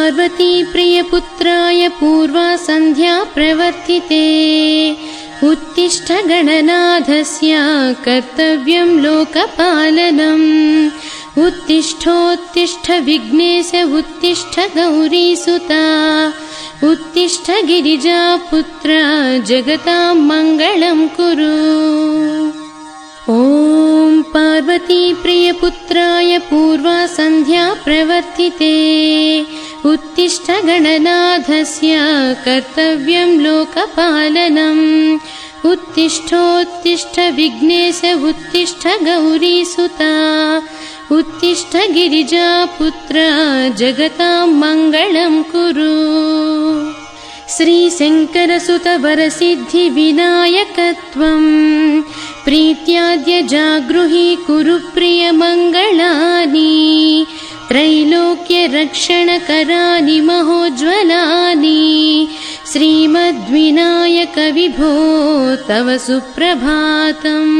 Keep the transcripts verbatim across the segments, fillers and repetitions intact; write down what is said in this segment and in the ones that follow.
पार्वती प्रियपुत्राय पूर्वा सन्ध्या प्रवर्तिते उत्तिष्ठ गणनाथस्य कर्तव्यं लोकपालनम् उत्तिष्ठोत्तिष्ठ विघ्नेश उत्तिष्ठ गौरीसुता उत्तिष्ठ गिरिजापुत्र जगतां मङ्गलं कुरु। ॐ पार्वती प्रियपुत्राय पूर्वा सन्ध्या प्रवर्तिते उत्तिष्ठ गणनाथस्य कर्तव्यं लोकपालनम् उत्तिष्ठोत्तिष्ठ विघ्नेश उत्तिष्ठ गौरीसुता उत्तिष्ठ गिरिजापुत्र जगतां मङ्गलं कुरु। श्रीशङ्करसुत वरसिद्धिविनायकत्वं प्रीत्याद्य जागृहि कुरु प्रियमङ्गलानि त्रैलोक्यरक्षणकरानि महोज्ज्वलानि श्रीमद्विनायक विभो तव सुप्रभातम्।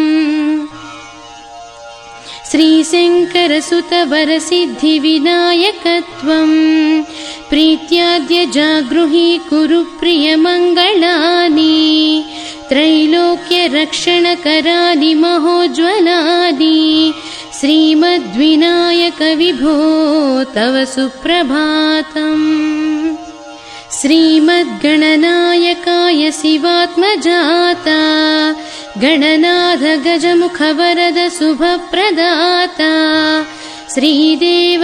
श्रीशङ्करसुत वरसिद्धिविनायकत्वं प्रीत्याद्य जागृहि कुरु प्रियमङ्गलानि त्रैलोक्यरक्षणकरानि महोज्ज्वलानि श्रीमद्विनायक विभो तव सुप्रभातम्। श्रीमद्गणनायकाय शिवात्मजाता गणनाथ गजमुखवरद शुभप्रदाता श्रीदेव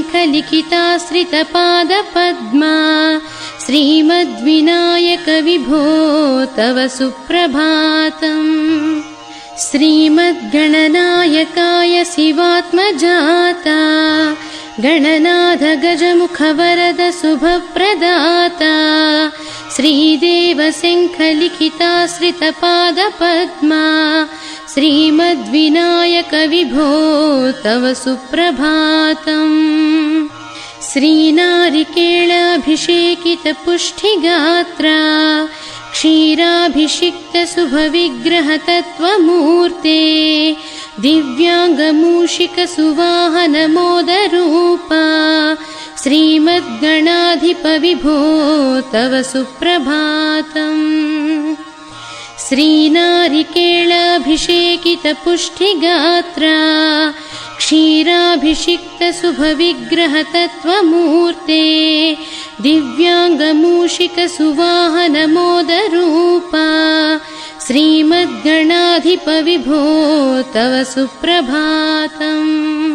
शङ्खलिखिताश्रितपादपद्मा श्रीमद्विनायक विभो तव सुप्रभातम्। श्रीमद्गणनायकाय शिवात्मजाता गणनाथ गजमुखवरद शुभप्रदाता श्रीदेव शङ्खलिखिताश्रितपादपद्मा श्रीमद्विनायक विभो तव सुप्रभातम्। श्रीनारिकेलाभिषेकितपुष्टिगात्रा क्षीराभिषिक्तशुभविग्रहतत्त्वमूर्ते दिव्याङ्गमूषिकसुवाहनमोदरूपा श्रीमद्गणाधिप विभो तव सुप्रभातम्। श्रीनारिकेलाभिषेकितपुष्टिगात्रा क्षीराभिषिक्तशुभविग्रहतत्त्वमूर्ते दिव्याङ्गमूषिकसुवाहनमोदरूपा श्रीमद्गणाधिप विभो तव सुप्रभातम्।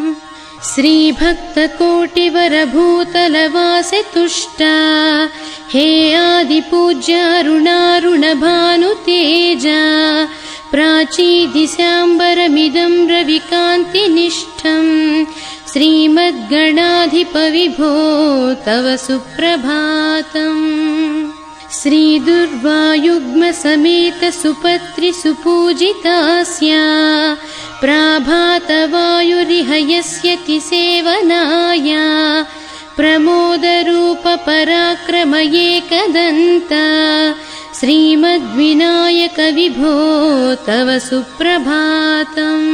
श्रीभक्तकोटिवरभूतलवासे तुष्टा हे आदिपूज्य अरुणारुणभानुतेजा प्राचीदिशाम्बरमिदं रविकान्तिनिष्ठं श्रीमद्गणाधिप विभो तव सुप्रभातम्। श्रीदुर्वायुग्मसमेत सुपत्रि सुपूजितास्या प्राभातवायुरिह यस्यति सेवनाय प्रमोदरूप पराक्रम एकदन्ता श्रीमद्विनायक विभो तव सुप्रभातम्।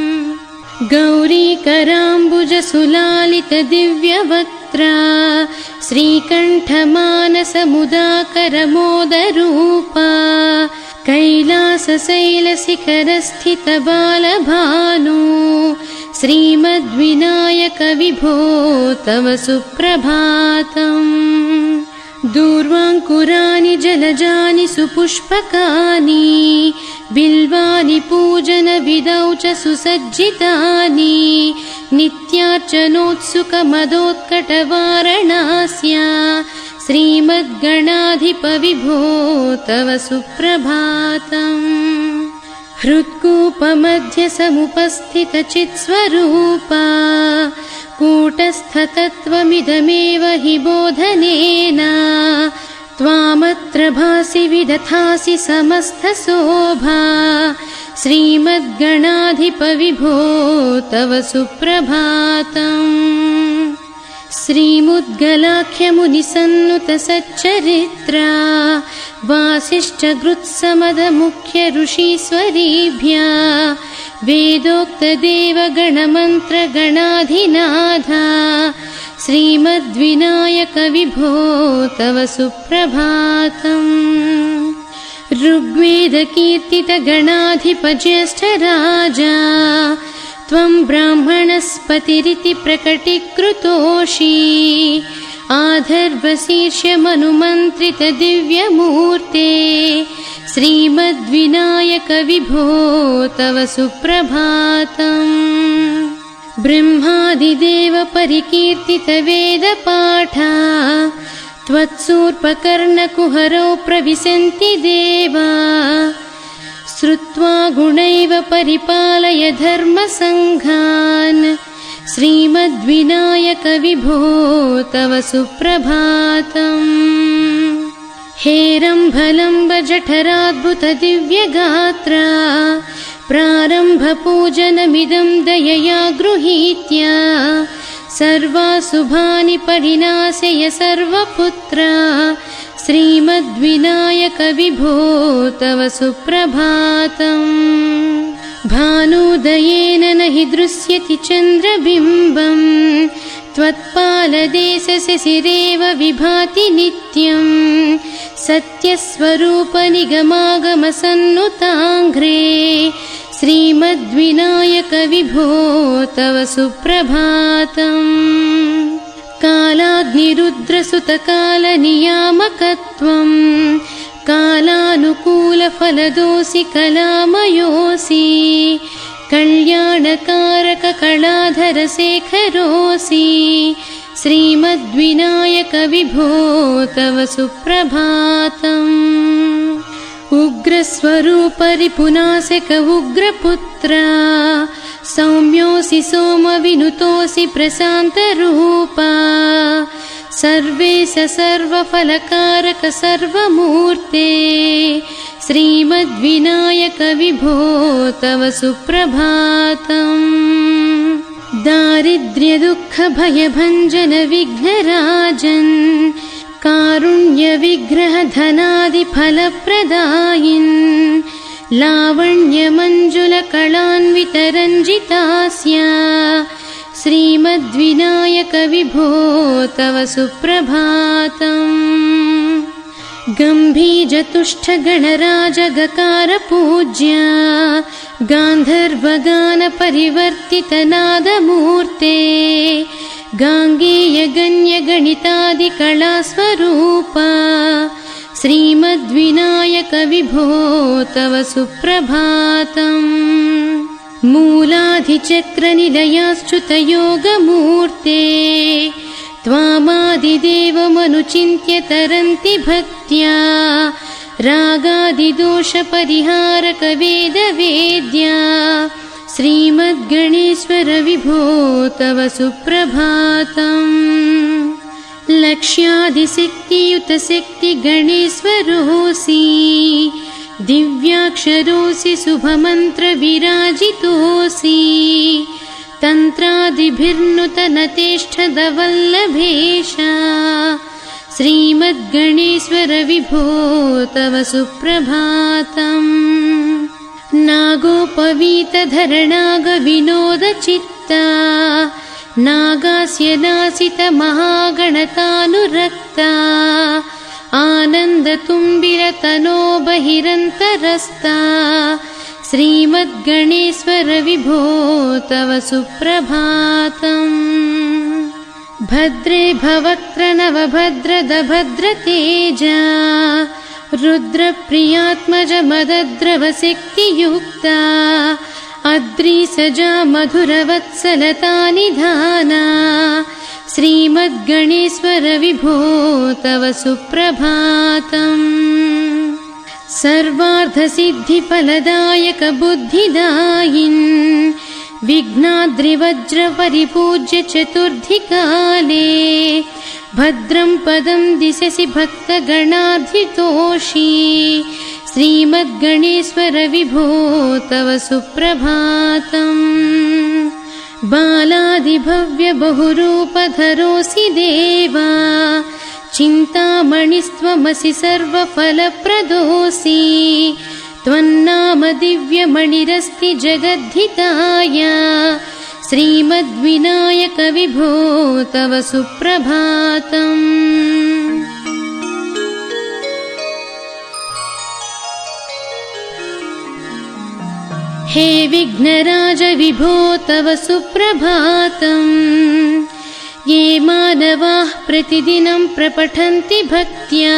गौरीकराम्बुजसुलालित दिव्यवक्त्रा श्रीकण्ठमानसमुदाकरमोदरूपा कैलासशैलशिखरस्थित बालभानु श्रीमद्विनायक विभो तव सुप्रभातम्। दूर्वाङ्कुराणि जलजानि सुपुष्पकानि बिल्वानि पूजनविधौ च सुसज्जितानि नित्यार्चनोत्सुकमदोत्कटवारणास्या श्रीमद्गणाधिप विभो तव सुप्रभातम्। हृत्कूपमध्य समुपस्थितचित्स्वरूपा कूटस्थतत्त्वमिदमेव हि बोधनेन त्वामत्र भासि विदधासि समस्तशोभा श्रीमद्गणाधिप विभो तव सुप्रभातम्। श्रीमुद्गलाख्यमुनिसन्नुत सच्चरित्रा वासिष्ठगृत्समदमुख्य ऋषीश्वरीभ्या वेदोक्तदेवगणमन्त्रगणाधिनाथा श्रीमद्विनायक विभो तव सुप्रभातम्। ऋग्वेदकीर्तितगणाधिपज्येष्ठराजा त्वं ब्राह्मणस्पतिरिति प्रकटीकृतोषि आधर्वशीर्षमनुमन्त्रितदिव्यमूर्ते श्रीमद्विनायक विभो तव सुप्रभातम्। ब्रह्मादिदेव परिकीर्तितवेदपाठा त्वत्सूर्पकर्णकुहरौ प्रविशन्ति देवा श्रुत्वा गुणैव परिपालय धर्मसङ्घान् श्रीमद्विनायक विभो तव सुप्रभातम्। हेरम्भलम्ब जठराद्भुतदिव्यगात्रा प्रारम्भपूजनमिदं दयया गृहीत्य सर्वाशुभानि परिनाशय सर्वपुत्रा श्रीमद्विनायक विभो तव सुप्रभातम्। भानुदयेन न हि दृश्यति चन्द्रबिम्बम् त्वत्पालदेशशिशिरेव विभाति नित्यम् सत्यस्वरूप निगमागमसन्नुताङ्घ्रे श्रीमद्विनायक विभो तव सुप्रभातम्। कालाग्निरुद्रसुतकालनियामकत्वम् कालानुकूलफलदोषि कलामयोऽसि कल्याणकारक कलाधरशेखरोऽसि श्रीमद्विनायक विभो तव सुप्रभातम्। उग्रस्वरूपरिपुनाशक उग्रपुत्रा सौम्योऽसि सोमविनुतोऽसि प्रशान्तरूपा सर्वेश सर्वफलकारक सर्वमूर्ते श्रीमद्विनायक विभो तव सुप्रभातम्। दारिद्र्यदुःखभयभञ्जन विघ्नराजन् कारुण्यविग्रह धनादिफलप्रदायिन् लावण्यमञ्जुलकलान्वितरञ्जितास्या श्रीमद्विनायक विभो तव सुप्रभातम्। गम्भीरतुष्टगणराजगकार पूज्या गान्धर्वगानपरिवर्तितनादमूर्ते गाङ्गेयगण्यगणितादिकलास्वरूपा श्रीमद्विनायक विभो तव सुप्रभातम्। मूलाधिचक्रनिलयाश्च्युतयोगमूर्ते त्वामादिदेवमनुचिन्त्य तरन्ति भक्त्या रागादिदोषपरिहारक वेदवेद्या श्रीमद्गणेश्वर विभो तव सुप्रभातम्। लक्ष्यादिशक्तियुतशक्तिगणेश्वरोऽसि दिव्याक्षरोऽसि शुभमन्त्रविराजितोऽसि तन्त्रादिभिर्नुतनतेष्ठदवल्लभेश श्रीमद्गणेश्वर विभो तव सुप्रभातम्। नागोपवीतधरणागविनोदचित्ता नागास्य नासितमहागणतानुरक्ता आनन्दतुम्बिरतनो बहिरन्तरस्ता श्रीमद्गणेश्वर विभो तव सुप्रभातम्। भद्रे भवक्त्र नवभद्रदभद्रतेजा रुद्रप्रियात्मज मदद्रवशक्तियुक्ता अद्रिसजा मधुरवत्सलता निधाना श्रीमद्गणेश्वर विभो तव सुप्रभातम्। सर्वार्थसिद्धिफलदायक बुद्धिदायिन् विघ्नाद्रिवज्रपरिपूज्य चतुर्धिकाले भद्रं पदं दिशसि भक्तगणार्धितोषि श्रीमद्गणेश्वर विभो तव सुप्रभातम्। बालादिभव्य बहुरूपधरोऽसि देवा चिन्तामणिस्त्वमसि सर्वफलप्रदोऽसि त्वन्नाम दिव्यमणिरस्ति जगद्धिताय श्रीमद्विनायक विभो तव सुप्रभातम्। हे विघ्नराज विभो तव सुप्रभातम्। ये मानवाः प्रतिदिनं प्रपठन्ति भक्त्या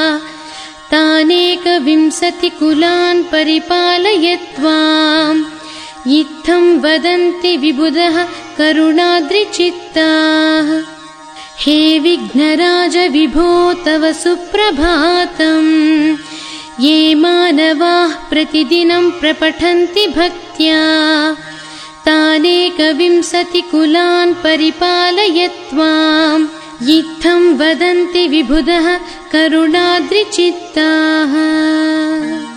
तानेकविंशतिकुलान् परिपालय त्वाम्। इत्थं वदन्ति विबुधः करुणाद्रिचित्ताः। हे विघ्नराज विभो तव सुप्रभातम्। ये मानवाः प्रतिदिनं प्रपठन्ति भक्त्या तानेकविंशतिकुलान् परिपालय त्वाम्। इत्थं वदन्ति विबुधः करुणाद्रिचित्ताः।